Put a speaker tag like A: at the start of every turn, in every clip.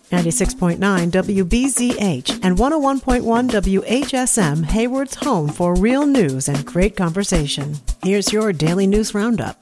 A: 96.9 WBZH and 101.1 WHSM, Hayward's home for real news and great conversation. Here's your Daily News Roundup.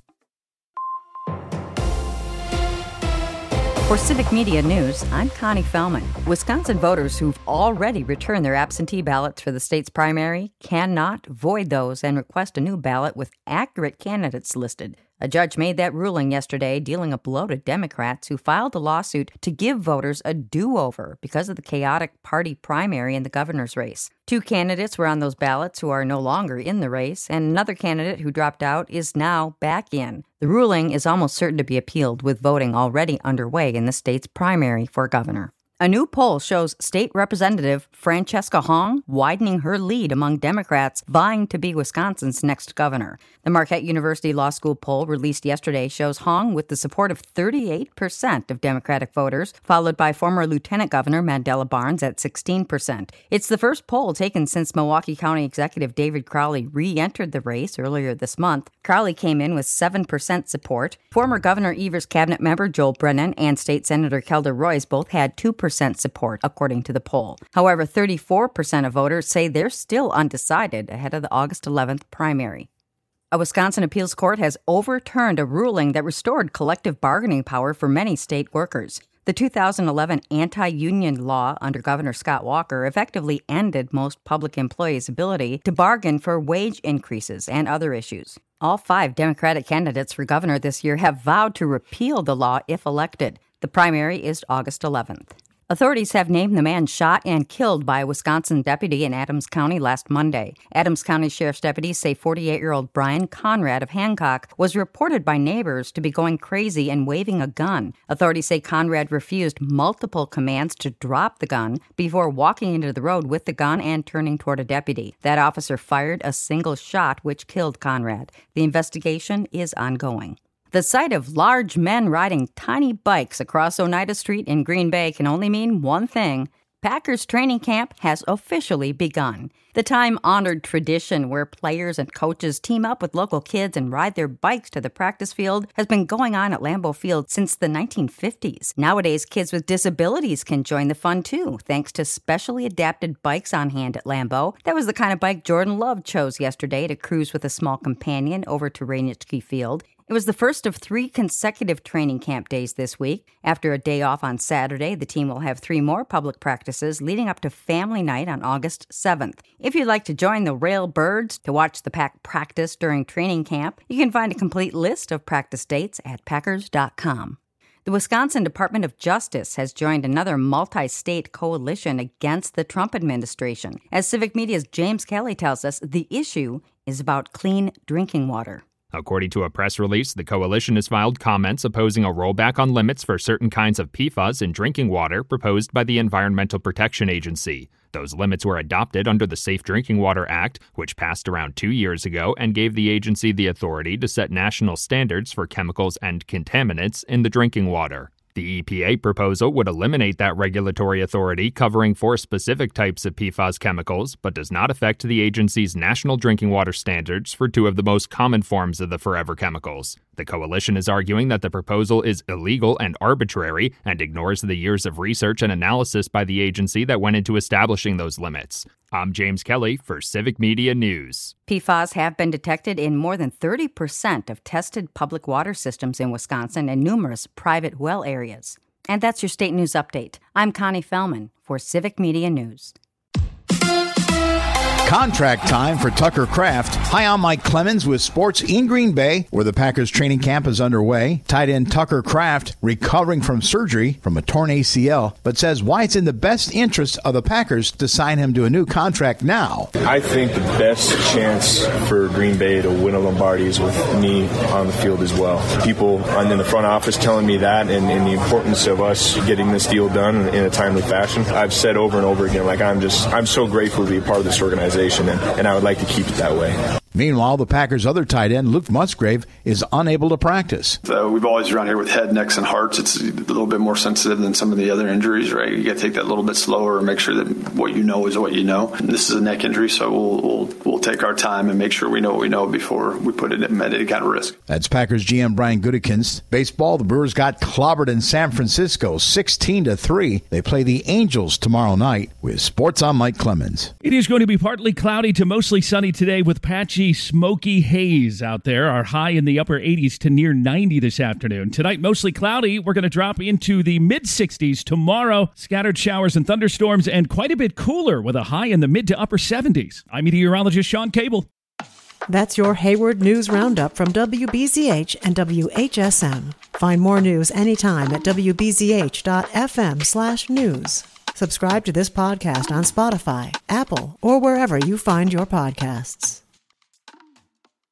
B: For Civic Media News, I'm Connie Fellman. Wisconsin voters who've already returned their absentee ballots for the state's primary cannot void those and request a new ballot with accurate candidates listed. A judge made that ruling yesterday, dealing a blow to Democrats who filed a lawsuit to give voters a do-over because of the chaotic party primary in the governor's race. 2 candidates were on those ballots who are no longer in the race, and another candidate who dropped out is now back in. The ruling is almost certain to be appealed, with voting already underway in the state's primary for governor. A new poll shows State Representative Francesca Hong widening her lead among Democrats vying to be Wisconsin's next governor. The Marquette University Law School poll released yesterday shows Hong with the support of 38% of Democratic voters, followed by former Lieutenant Governor Mandela Barnes at 16%. It's the first poll taken since Milwaukee County Executive David Crowley re-entered the race earlier this month. Crowley came in with 7% support. Former Governor Evers cabinet member Joel Brennan and State Senator Kelda Roys both had 2% support, according to the poll. However, 34% of voters say they're still undecided ahead of the August 11th primary. A Wisconsin appeals court has overturned a ruling that restored collective bargaining power for many state workers. The 2011 anti-union law under Governor Scott Walker effectively ended most public employees' ability to bargain for wage increases and other issues. All 5 Democratic candidates for governor this year have vowed to repeal the law if elected. The primary is August 11th. Authorities have named the man shot and killed by a Wisconsin deputy in Adams County last Monday. Adams County Sheriff's deputies say 48-year-old Brian Conrad of Hancock was reported by neighbors to be going crazy and waving a gun. Authorities say Conrad refused multiple commands to drop the gun before walking into the road with the gun and turning toward a deputy. That officer fired a single shot, which killed Conrad. The investigation is ongoing. The sight of large men riding tiny bikes across Oneida Street in Green Bay can only mean one thing. Packers training camp has officially begun. The time-honored tradition where players and coaches team up with local kids and ride their bikes to the practice field has been going on at Lambeau Field since the 1950s. Nowadays, kids with disabilities can join the fun too, thanks to specially adapted bikes on hand at Lambeau. That was the kind of bike Jordan Love chose yesterday to cruise with a small companion over to Rainitzky Field. It was the first of 3 consecutive training camp days this week. After a day off on Saturday, the team will have 3 more public practices leading up to Family Night on August 7th. If you'd like to join the Railbirds to watch the Pack practice during training camp, you can find a complete list of practice dates at Packers.com. The Wisconsin Department of Justice has joined another multi-state coalition against the Trump administration. As Civic Media's James Kelly tells us, the issue is about clean drinking water.
C: According to a press release, the coalition has filed comments opposing a rollback on limits for certain kinds of PFAS in drinking water proposed by the Environmental Protection Agency. Those limits were adopted under the Safe Drinking Water Act, which passed around 2 years ago and gave the agency the authority to set national standards for chemicals and contaminants in the drinking water. The EPA proposal would eliminate that regulatory authority covering 4 specific types of PFAS chemicals, but does not affect the agency's national drinking water standards for 2 of the most common forms of the forever chemicals. The coalition is arguing that the proposal is illegal and arbitrary and ignores the years of research and analysis by the agency that went into establishing those limits. I'm James Kelly for Civic Media News.
B: PFAS have been detected in more than 30% of tested public water systems in Wisconsin and numerous private well areas. And that's your state news update. I'm Connie Fellman for Civic Media News.
D: Contract time for Tucker Kraft. Hi, I'm Mike Clemens with Sports in Green Bay, where the Packers training camp is underway. Tight end Tucker Kraft recovering from surgery from a torn ACL, but says why it's in the best interest of the Packers to sign him to a new contract now.
E: I think the best chance for Green Bay to win a Lombardi is with me on the field as well. People in the front office telling me that and the importance of us getting this deal done in a timely fashion. I've said over and over again, I'm so grateful to be a part of this organization, and I would like to keep it that way.
D: Meanwhile, the Packers' other tight end, Luke Musgrave, is unable to practice.
F: We've always around here with head, necks, and hearts. It's a little bit more sensitive than some of the other injuries, right? You got to take that a little bit slower and make sure that what you know is what you know. And this is a neck injury, so we'll take our time and make sure we know what we know before we put it at any kind of risk.
D: That's Packers GM Brian Gutekunst. Baseball, the Brewers got clobbered in San Francisco 16-3. They play the Angels tomorrow night. With Sports, I'm Mike Clemens.
G: It is going to be partly cloudy to mostly sunny today with patchy, smoky haze out there. Our high in the upper 80s to near 90 this afternoon. Tonight, mostly cloudy. We're going to drop into the mid-60s tomorrow. Scattered showers and thunderstorms, and quite a bit cooler with a high in the mid to upper 70s. I'm meteorologist Sean Cable.
A: That's your Hayward News Roundup from WBZH and WHSM. Find more news anytime at wbzh.fm/news. Subscribe to this podcast on Spotify, Apple, or wherever you find your podcasts.